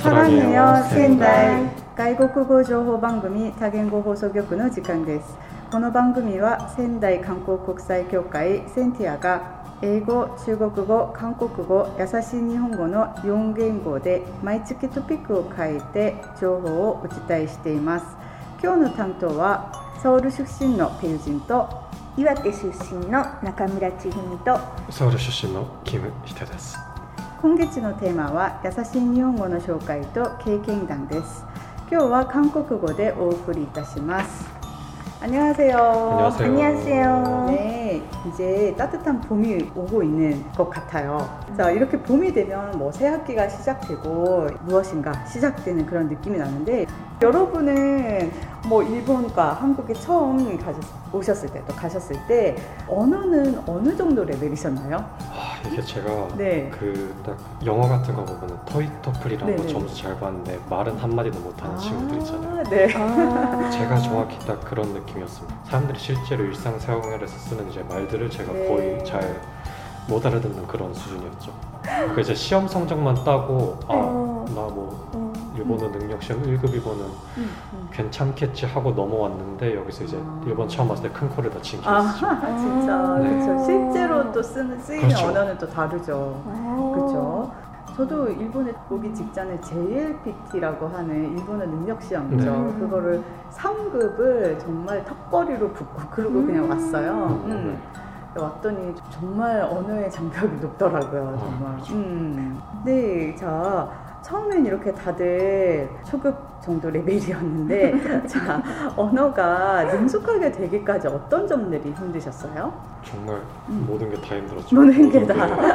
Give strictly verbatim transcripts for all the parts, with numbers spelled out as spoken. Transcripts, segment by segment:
사랑해요仙台 外国語情報番組多言語放送局の時間です。この番組は仙台観光国際協会センティアが英語、中国語、韓国語、優しい日本語のよん言語で毎月トピックを変えて情報をお伝えしています。今日の担当はソウル出身のペユジンと岩手出身の中村千文とソウル出身のキムヒテです。 今月のテーマは優しい日本語の紹介と経験談です。今日は韓国語でお送りいたします。안녕하세요. 안녕하세요. 안녕하세요. 네, 이제 따뜻한 봄이 오고 있는 것 같아요. 자, 이렇게 봄이 되면 뭐 새 학기가 시작되고 무엇인가 시작되는 그런 느낌이 나는데 여러분은 뭐 일본과 한국에 처음 가셨, 오셨을 때 또 가셨을 때 언어는 어느 정도 레벨이셨나요? 아, 이게 제가 네. 그 딱 영어 같은 거 보면 토익 토플이라는 거 네네. 점수 잘 봤는데 말은 한마디도 못하는 아, 친구들 있잖아요. 네. 아, 제가 정확히 딱 그런 느낌이었습니다. 사람들이 실제로 일상생활에서 쓰는 이제 말들을 제가 네. 거의 잘 못 알아듣는 그런 수준이었죠. 그 이제 시험 성적만 따고 아, 어. 나 뭐 어. 일본어 능력 시험 일 급 이거는 음, 음. 괜찮겠지 하고 넘어왔는데 여기서 이제 아. 일본 처음 왔을 때 큰 코를 다친 아, 케이스죠. 진짜 네. 그렇죠. 실제로 또 쓰는 쓰이는 그렇죠. 언어는 또 다르죠. 아. 그렇죠. 저도 일본에 오기 직전에 제이엘피티라고 하는 일본어 능력 시험이죠. 네. 그거를 삼 급을 정말 턱걸이로 붙고 그러고 음. 그냥 왔어요. 음. 음. 왔더니 정말 언어의 장벽이 높더라고요. 정말. 아, 그렇죠. 음. 네, 자 처음엔 이렇게 다들 초급 정도 레벨이었는데 자 언어가 능숙하게 되기까지 어떤 점들이 힘드셨어요? 정말 음. 모든 게 다 힘들었죠. 모든 게 다.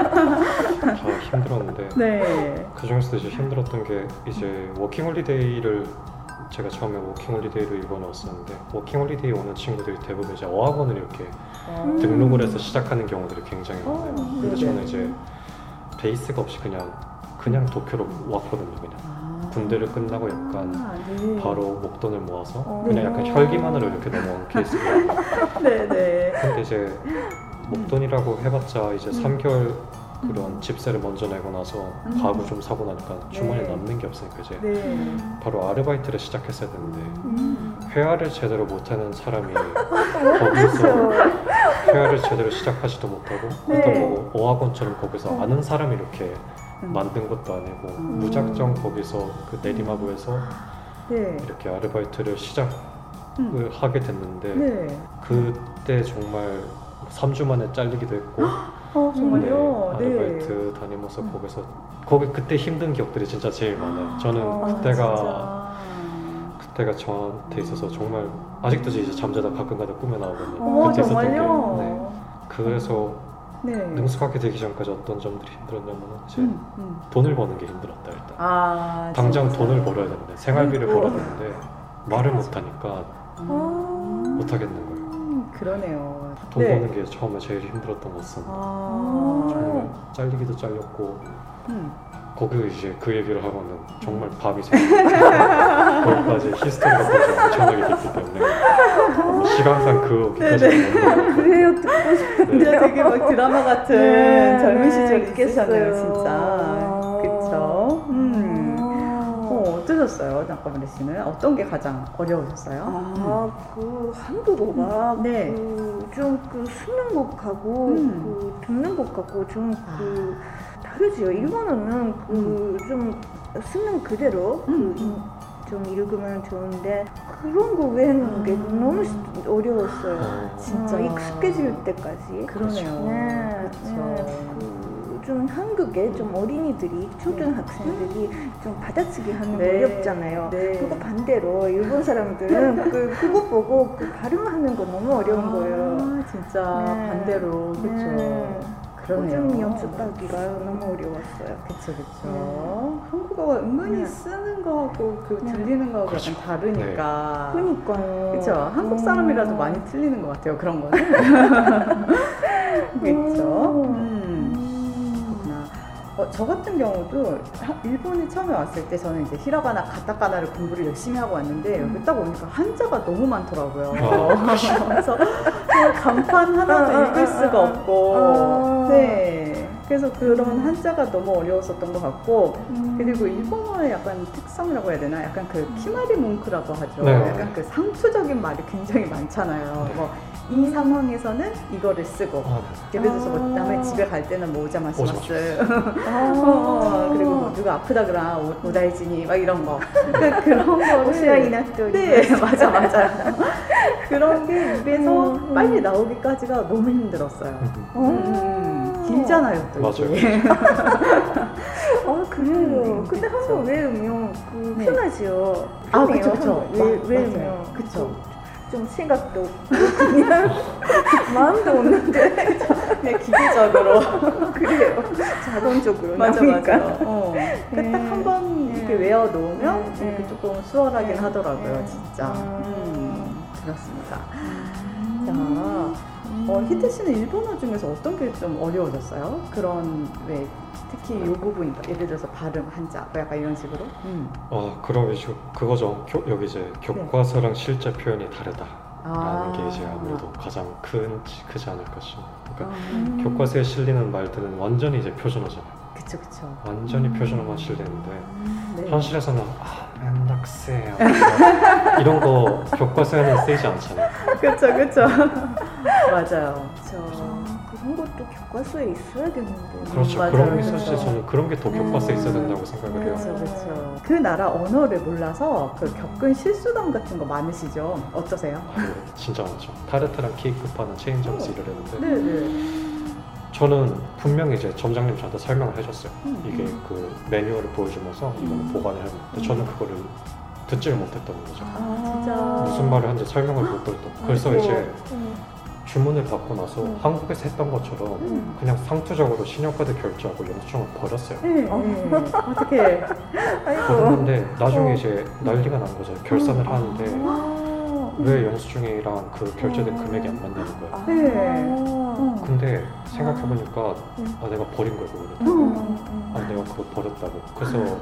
다 힘들었는데 네. 그 중에서도 이제 힘들었던 게 이제 워킹홀리데이를 제가 처음에 워킹홀리데이로 일본에 왔었는데 워킹홀리데이 오는 친구들이 대부분 이제 어학원을 이렇게 어. 등록을 해서 시작하는 경우들이 굉장히 많아요. 어, 근데 네네. 저는 이제 베이스가 없이 그냥 그냥 도쿄로 왔거든요. 그냥 아. 군대를 끝나고 약간 아, 네. 바로 목돈을 모아서 어. 그냥 약간 혈기만으로 이렇게 넘어온 케이스예요. 네네. 근데 이제 목돈이라고 해봤자 이제 음. 삼 개월 그런 집세를 먼저 내고 나서 음. 가구 좀 사고 나니까 주머니에 네. 남는 게 없으니까 이제 네. 바로 아르바이트를 시작했어야 되는데 음. 회화를 제대로 못하는 사람이 거기서 회화를 제대로 시작하지도 못하고 네. 또 뭐 어학원처럼 거기서 어. 아는 사람이 이렇게 음. 만든 것도 아니고 음. 무작정 거기서 그 내리마부에서 네. 이렇게 아르바이트를 시작을 음. 하게 됐는데 네. 그때 정말 삼 주 만에 잘리기도 했고 어, 정말요? 네, 네. 아르바이트 다니면서 음. 거기서 거기 그때 힘든 기억들이 진짜 제일 많아요. 저는 아, 그때가 진짜. 그때가 저한테 있어서 정말 아직도 이제 잠자다 가끔가다 꿈에 나오거든요. 어머, 그때 있었던 게 정말요? 네. 그래서 네. 능숙하게 되기 전까지 어떤 점들이 힘들었냐면 이제 음, 음. 돈을 버는 게 힘들었다 일단. 아, 당장 진짜. 돈을 벌어야 되는데 생활비를 아이고. 벌어야 되는데 말을 못하니까 음. 못하겠는 거예요. 음, 그러네요. 돈 네. 버는 게 처음에 제일 힘들었던 것 같습니다. 아. 정말 잘리기도 잘렸고 음. 거기 이제 그 얘기를 하고는 정말 밤이 새요. 거기까지 히스토리가 벌써 엄청나게 됐기 때문에 뭐 시간상 그거기까지 그래요, 듣고 싶은데. 진짜 되게 막 드라마 같은 네, 젊은 네, 시절이 있겠어요. 있으셨네요, 진짜. 아. 그쵸? 음. 아. 어, 어떠셨어요, 나까무래 씨는? 어떤 게 가장 어려우셨어요? 아, 그 한국어가 네. 그좀그 쓰는 것하고 음. 그 듣는 것하고 좀 아. 그 다르지요. 일본어는 그 좀 쓰는 그대로 음. 그 좀 읽으면 좋은데 그런 거 외우는 게 아. 너무 어려웠어요. 어. 진짜. 어, 익숙해질 때까지. 그러네요. 네, 그쵸. 네. 그좀 한국에 좀 어린이들이 초등학생들이 좀 받아치기 하는 거 네. 어렵잖아요. 네. 그거 반대로 일본 사람들은 그 그거 보고 그 발음하는 거 너무 어려운 거예요. 아, 진짜 네. 반대로. 그쵸. 네. 그러네요. 좀 연습하기가 너무 어려웠어요. 그쵸, 그쵸. 한국어가 은근히 네. 쓰는 거하고 그 네. 들리는 거하고 그렇죠. 약간 다르니까. 그러니까요. 그쵸. 한국 사람이라도 음. 많이 틀리는 것 같아요, 그런 거는. 그쵸. 음. 그렇구나. 어, 저 같은 경우도 하- 일본에 처음에 왔을 때 저는 이제 히라가나, 가타카나를 공부를 열심히 하고 왔는데 여기 딱 오니까 한자가 너무 많더라고요. 아. 그래서 정말 간판 하나도 아, 아, 읽을 아, 수가 아, 없고. 아. 네. 그래서 그런 한자가 너무 어려웠었던 것 같고 음. 그리고 일본어의 약간 특성이라고 해야 되나? 약간 그 키마리 뭉크라고 하죠. 네. 약간 그 상투적인 말이 굉장히 많잖아요. 뭐 이 상황에서는 이거를 쓰고 아, 예를 들어서 뭐 아. 남의 집에 갈 때는 뭐 오자마시마스 아. 어, 그리고 뭐 누가 아프다 그러나 오- 오다이지니 막 이런 거 그러니까 그런 거를 오시아이나토 네 맞아 맞아 그런 게 입에서 음, 음. 빨리 나오기까지가 너무 힘들었어요. 음, 길잖아요 또 맞아요. 이게. 아 그래요. 음, 근데 그쵸. 한번 외우면 그 네. 편하죠. 아 편해요, 그쵸 그쵸 한번 외, 마- 외우면 맞아요. 그쵸. 좀 생각도 없고 그냥 마음도 없는데 그냥 기계적으로 그래요. 자동적으로 맞아 나오니까. 맞아. 어. 네. 딱 한 번 이렇게 네. 외워 놓으면 네. 이렇게 조금 수월하긴 네. 하더라고요, 네. 진짜. 음. 음, 그렇습니다. 음. 자, 어, 히트 씨는 일본어 중에서 어떤 게 좀 어려워졌어요? 그런 왜 특히 이 부분 예를 들어서 발음 한자 뭐 약간 이런 식으로. 음. 어, 그럼 이제 그거죠. 교, 여기 이제 교과서랑 실제 표현이 다르다라는 아. 게 이제 아무래도 가장 큰 크지 않을까 싶어요. 그러니까 음. 교과서에 실리는 말들은 완전히 이제 표준어잖아요. 그쵸 그쵸. 완전히 음. 표준어만 실리는데 네. 현실에서는 아, 맨닥세요. 이런 거 교과서에는 쓰이지 않잖아요. 그쵸 그쵸. 맞아요. 아, 그런 것도 교과서에 있어야겠는데. 그렇죠. 맞아요. 그런 게 그렇죠. 사실 저는 그런 게 더 교과서에 있어야 된다고 생각을 해요. 그렇죠, 그렇죠. 그 나라 언어를 몰라서 그 겪은 실수담 같은 거 많으시죠? 어떠세요? 아, 이거 진짜 많죠. 타르트랑 케이크파는 체인점스 일을 했는데 네, 네. 저는 분명히 이제 점장님 저한테 설명을 해줬어요. 음. 이게 그 매뉴얼을 보여주면서 이거는 보관을 해야 되는데 저는 그거를 듣지를 못했던 거죠. 아, 진짜. 무슨 말을 하는지 설명을 못 들었던. 그래서 아이고. 이제 음. 주문을 받고 나서 음. 한국에서 했던 것처럼 음. 그냥 상투적으로 신용카드 결제하고 영수증을 버렸어요. 네, 네. 어떻게? 아이고. 버렸는데 나중에 어. 이제 난리가 난 거죠. 결산을 하는데 아. 왜 영수증이랑 그 결제된 음. 금액이 안 맞냐는 거예요. 네. 아. 근데 생각해보니까 음. 아 내가 버린 거야 그거를. 음, 음, 아 내가 그거 버렸다고. 그래서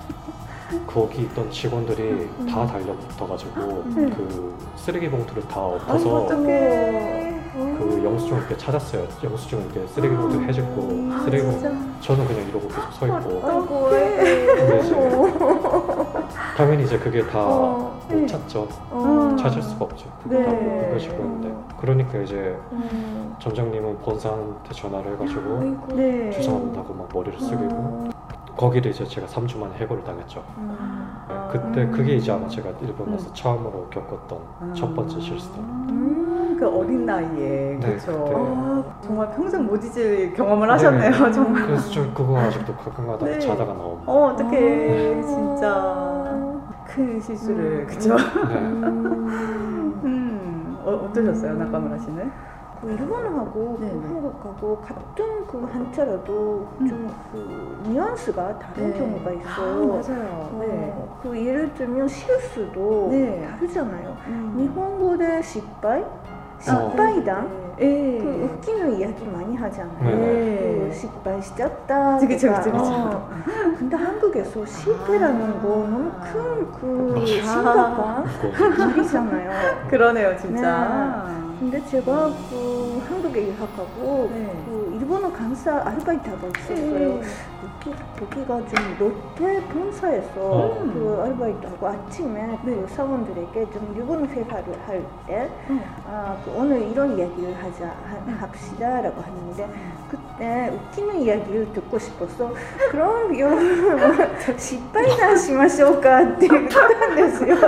거기 있던 직원들이 다 달려붙어가지고 음. 그 쓰레기 봉투를 다 아이고, 엎어서 어떡해. 그 영수증을 이렇게 찾았어요. 영수증을 이렇게 쓰레기 봉투에 해집고 쓰레기 봉투. 저는 그냥 이러고 계속 서 있고. 아이고. 근데 이제 당연히 이제 그게 다 못 어. 네. 찾죠. 어. 찾을 수가 없죠. 그거 네. 다 그런 식으로 했는데. 그러니까 이제 음. 점장님은 본사한테 전화를 해가지고 아이고. 네. 죄송합니다고 막 머리를 숙이고 어. 거기를 이제 제가 삼 주 만에 해고를 당했죠. 음. 네, 그때 음. 그게 이제 아마 제가 일본 와서 음. 처음으로 겪었던 아. 첫 번째 실수다. 음. 그 어린 나이에 네, 그렇죠. 그때. 아, 정말 평생 못 잊을 경험을 하셨네요. 네. 정말. 그래서 저 그거 아직도 가끔가다 네. 자다가 나오고. 어 어떡해. 아. 진짜 큰 실수를 음. 그죠? 네. 음. 음 어, 어떠셨어요 나카무라 씨는? 그 일본어하고 네, 그 네. 한국하고 같은 그 한자라도 음. 좀 그 뉘앙스가 다른 네. 경우가 아, 있어요. 맞아요. 네. 어, 그 예를 들면 실수도 네. 다르잖아요. 음. 일본어의 실패, 어. 실패이다. 예. 그 웃기는 이야기 많이 하잖아요. 네. 그 실패시켰다. 그치, 그치, 그치, 그치. 어. 근데 한국에서 실패라는 거 너무 큰그 맞아. 심각한 그거 일이잖아요. 그러네요 진짜. 근데 제가 그 한국에 유학하고 네. 그 일본어 강사 아르바이트하고 있었어요. 거기, 거기가 좀 롯데 본사에서 어. 그 아르바이트하고 아침에 그 사원들에게 좀 일본어 회화를 할 때 음. 아, 그 오늘 이런 이야기를 하자 하, 합시다라고 하는데 그때 웃기는 이야기를 듣고 싶어서 그럼 여러분 실패나 시마쇼까って言ったんですよ.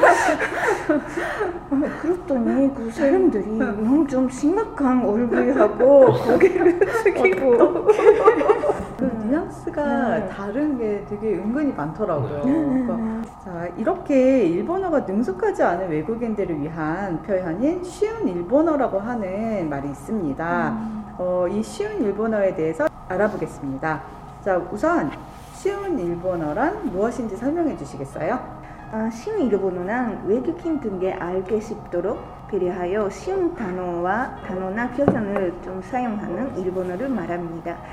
그랬더니 그 사람들이 너무 좀 심각한 얼굴하고 고개를 숙이고 그 뉘앙스가 네. 다른 게 되게 은근히 많더라고요. 네. 그러니까 자, 이렇게 일본어가 능숙하지 않은 외국인들을 위한 표현인 쉬운 일본어라고 하는 말이 있습니다. 어, 이 쉬운 일본어에 대해서 알아보겠습니다. 자, 우선 쉬운 일본어란 무엇인지 설명해 주시겠어요? 아, 쉬운 일본어는 외국인 등에 알기 쉽도록 배려하여 쉬운 단어와 단어나 표현을 좀 사용하는 일본어를 말합니다.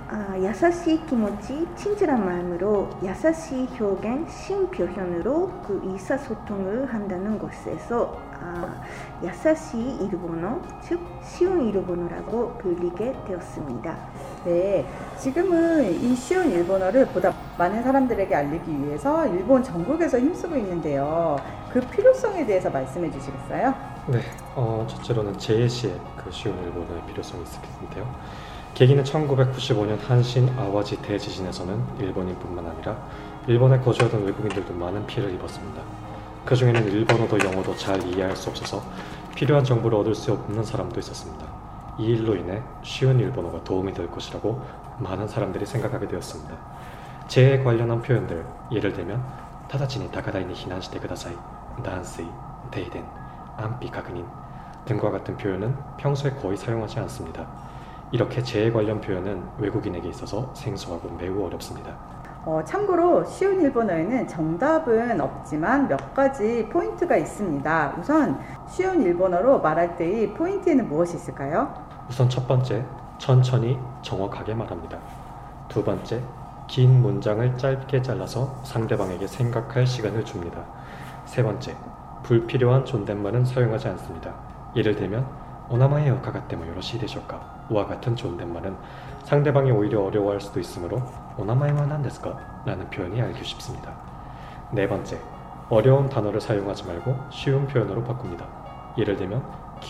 아, 야사시 기모치, 친절한 마음으로 야사시 표현, 신표현으로 그 의사소통을 한다는 것에서 아, 야사시 일본어, 즉 쉬운 일본어라고 불리게 되었습니다. 네, 지금은 이 쉬운 일본어를 보다 많은 사람들에게 알리기 위해서 일본 전국에서 힘쓰고 있는데요. 그 필요성에 대해서 말씀해 주시겠어요? 네, 어, 첫째로는 제시의 그 쉬운 일본어의 필요성이 있겠는데요. 계기는 천구백구십오 년 한신 아와지 대지진에서는 일본인뿐만 아니라 일본에 거주하던 외국인들도 많은 피해를 입었습니다. 그 중에는 일본어도 영어도 잘 이해할 수 없어서 필요한 정보를 얻을 수 없는 사람도 있었습니다. 이 일로 인해 쉬운 일본어가 도움이 될 것이라고 많은 사람들이 생각하게 되었습니다. 재해에 관련한 표현들, 예를 들면 타다치니 다카다이니 히난시테 쿠다사이, 난스이, 데이덴, 안피確認등과 같은 표현은 평소에 거의 사용하지 않습니다. 이렇게 재해 관련 표현은 외국인에게 있어서 생소하고 매우 어렵습니다. 어, 참고로 쉬운 일본어에는 정답은 없지만 몇 가지 포인트가 있습니다. 우선 쉬운 일본어로 말할 때의 포인트에는 무엇이 있을까요? 우선 첫 번째, 천천히 정확하게 말합니다. 두 번째, 긴 문장을 짧게 잘라서 상대방에게 생각할 시간을 줍니다. 세 번째, 불필요한 존댓말은 사용하지 않습니다. 예를 들면 오나마에 오카가테모 요로시 되쇼까? 와 같은 존댓말은 상대방이 오히려 어려워할 수도 있으므로 오나마에와 난데스까? 라는 표현이 알기 쉽습니다. 네 번째, 어려운 단어를 사용하지 말고 쉬운 표현으로 바꿉니다. 예를 들면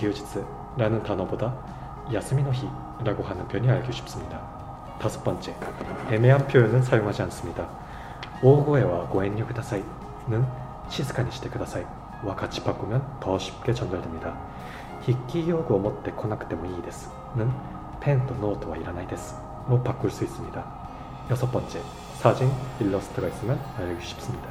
기우지츠라는 단어보다 야스미노히라고 하는 표현이 알기 쉽습니다. 다섯 번째, 애매한 표현은 사용하지 않습니다. 오고에와 고엔류 쿠다사이는 시즈카니 시테 쿠다사이와 같이 바꾸면 더 쉽게 전달됩니다. 히키요구 오모테 코나쿠테모 이 데스는 펜 또 노트와 이라나이 데스로 바꿀 수 있습니다. 여섯 번째, 사진, 일러스트가 있으면 알기 쉽습니다.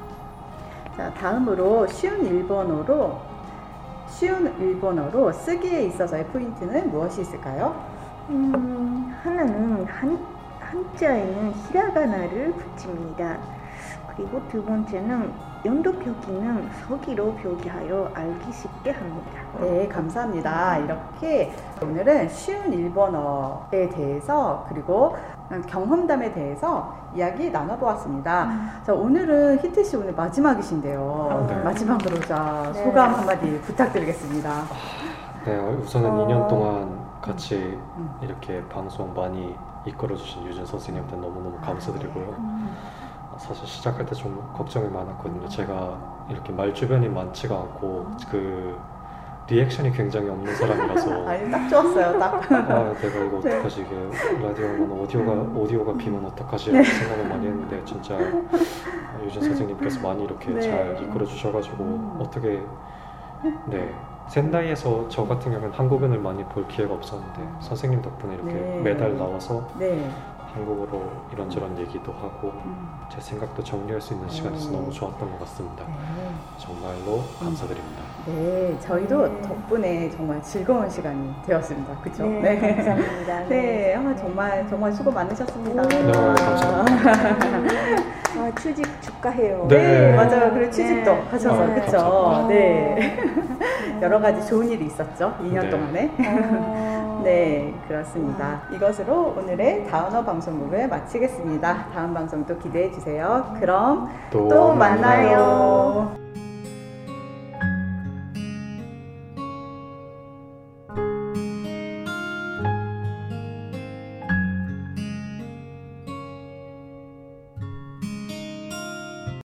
자, 다음으로 쉬운 일본어로 쉬운 일본어로 쓰기에 있어서의 포인트는 무엇이 있을까요? 음, 하나는 한, 한자에는 히라가나를 붙입니다. 그리고 두 번째는 연도 표기는 서기로 표기하여 알기 쉽게 합니다. 네, 감사합니다. 이렇게 오늘은 쉬운 일본어에 대해서 그리고 경험담에 대해서 이야기 나눠보았습니다. 음. 자, 오늘은 히트 씨 오늘 마지막이신데요. 네. 마지막으로 자 네. 소감 한마디 부탁드리겠습니다. 네, 우선은 어... 이 년 동안 같이 음. 이렇게 방송 많이 이끌어주신 유준 선생님한테 너무너무 감사드리고요. 음. 사실 시작할 때 좀 걱정이 많았거든요. 제가 이렇게 말 주변이 많지가 않고 그 리액션이 굉장히 없는 사람이라서 아니, 딱 좋았어요. 딱. 아, 내가 이거 어떡하지, 이게 라디오면 오디오가 오디오가 비면 어떡하지 이렇게 생각을 많이 했는데 진짜 유준 선생님께서 많이 이렇게 네. 잘 이끌어 주셔가지고 음. 어떻게 네 센다이에서 저 같은 경우는 한국인을 많이 볼 기회가 없었는데 선생님 덕분에 이렇게 네. 매달 나와서 네. 한국어로 이런저런 얘기도 하고 음. 제 생각도 정리할 수 있는 시간이어서 네. 너무 좋았던 것 같습니다. 네. 정말로 감사드립니다. 네, 저희도 네. 덕분에 정말 즐거운 시간이 되었습니다. 그렇죠? 네, 감사합니다. 네, 아, 정말 정말 수고 많으셨습니다. 네, 감사합니다. 아, 취직 축하해요. 네, 네. 맞아요. 그리고 취직도 네. 하셔서 네, 그렇죠. 감사합니다. 네, 음. 여러 가지 좋은 일이 있었죠. 이 년 네. 동안에. 어. 네, 그렇습니다. 이것으로 오늘의 다운어 방송국을 마치겠습니다. 다음 방송도 기대해 주세요. 그럼 또, 또 만나요.